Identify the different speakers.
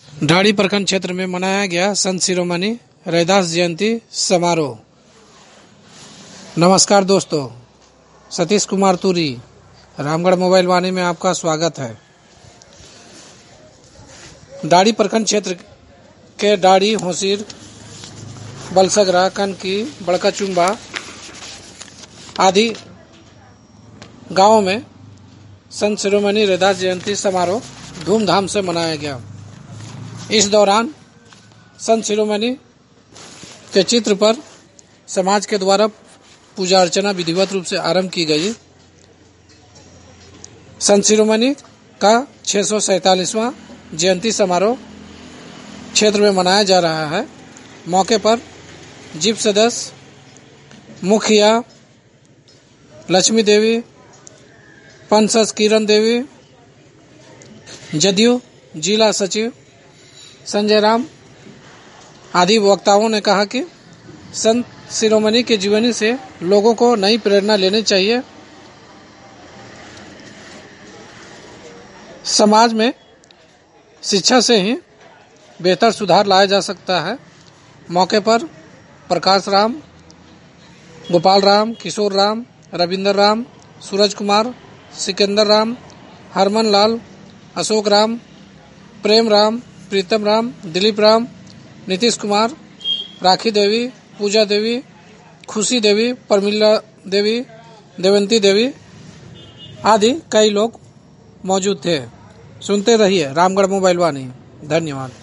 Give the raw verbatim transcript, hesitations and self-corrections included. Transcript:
Speaker 1: ढाड़ी प्रखंड क्षेत्र में मनाया गया संत शिरोमणि रैदास जयंती समारोह। नमस्कार दोस्तों, सतीश कुमार तुरी, रामगढ़ मोबाइल वाणी में आपका स्वागत है। ढाड़ी प्रखंड क्षेत्र के ढाड़ी, होसिर, बलसगरा, कनकी, बड़का चुम्बा आदि गांवों में संत शिरोमणि रैदास जयंती समारोह धूमधाम से मनाया गया। इस दौरान संत शिरोमणि के चित्र पर समाज के द्वारा पूजा अर्चना विधिवत रूप से आरंभ की गई। संत शिरोमणि का छह सौ सैतालीसवां जयंती समारोह क्षेत्र में मनाया जा रहा है। मौके पर जीप सदस्य, मुखिया लक्ष्मी देवी, पंचस किरण देवी, जदयू जिला सचिव संजय राम आदि वक्ताओं ने कहा कि संत शिरोमणि के जीवनी से लोगों को नई प्रेरणा लेनी चाहिए। समाज में शिक्षा से ही बेहतर सुधार लाया जा सकता है। मौके पर प्रकाश राम, गोपाल राम, किशोर राम, रविंदर राम, सूरज कुमार, सिकंदर राम, हरमन लाल, अशोक राम, प्रेम राम, प्रीतम राम, दिलीप राम, नीतीश कुमार, राखी देवी, पूजा देवी, खुशी देवी, परमिला देवी, देवंती देवी आदि कई लोग मौजूद थे। सुनते रहिए रामगढ़ मोबाइल वाणी। धन्यवाद।